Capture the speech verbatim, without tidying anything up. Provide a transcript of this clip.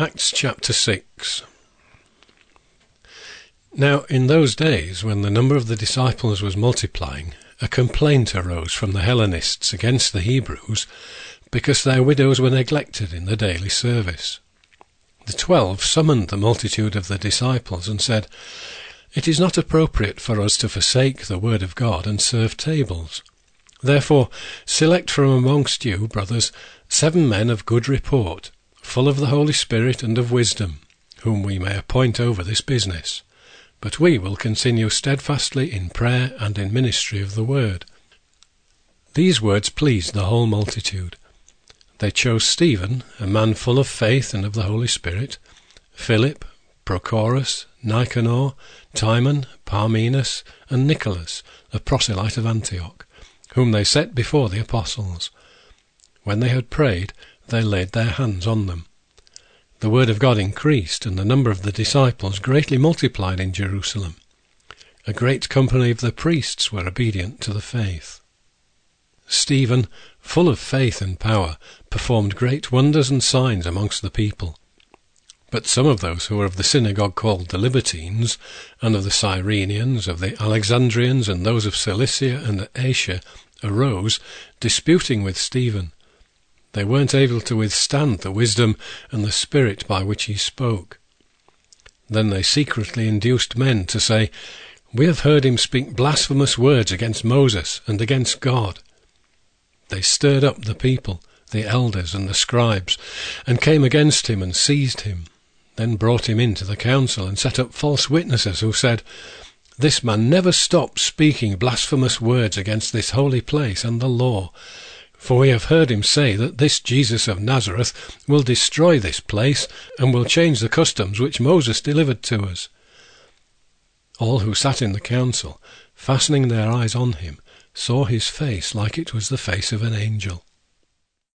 Acts chapter six. Now in those days, when the number of the disciples was multiplying, a complaint arose from the Hellenists against the Hebrews, because their widows were neglected in the daily service. The twelve summoned the multitude of the disciples and said, "It is not appropriate for us to forsake the word of God and serve tables. Therefore select from amongst you, brothers, seven men of good report, full of the Holy Spirit and of wisdom, whom we may appoint over this business. But we will continue steadfastly in prayer and in ministry of the word." These words pleased the whole multitude. They chose Stephen, a man full of faith and of the Holy Spirit, Philip, Prochorus, Nicanor, Timon, Parmenas, and Nicholas, a proselyte of Antioch, whom they set before the apostles. When they had prayed, they laid their hands on them. The word of God increased, and the number of the disciples greatly multiplied in Jerusalem. A great company of the priests were obedient to the faith. Stephen, full of faith and power, performed great wonders and signs amongst the people. But some of those who were of the synagogue called the Libertines, and of the Cyrenians, of the Alexandrians, and those of Cilicia and Asia, arose, disputing with Stephen. They weren't able to withstand the wisdom and the spirit by which he spoke. Then they secretly induced men to say, "We have heard him speak blasphemous words against Moses and against God." They stirred up the people, the elders and the scribes, and came against him and seized him, then brought him into the council and set up false witnesses who said, "This man never stopped speaking blasphemous words against this holy place and the law. For we have heard him say that this Jesus of Nazareth will destroy this place and will change the customs which Moses delivered to us." All who sat in the council, fastening their eyes on him, saw his face like it was the face of an angel.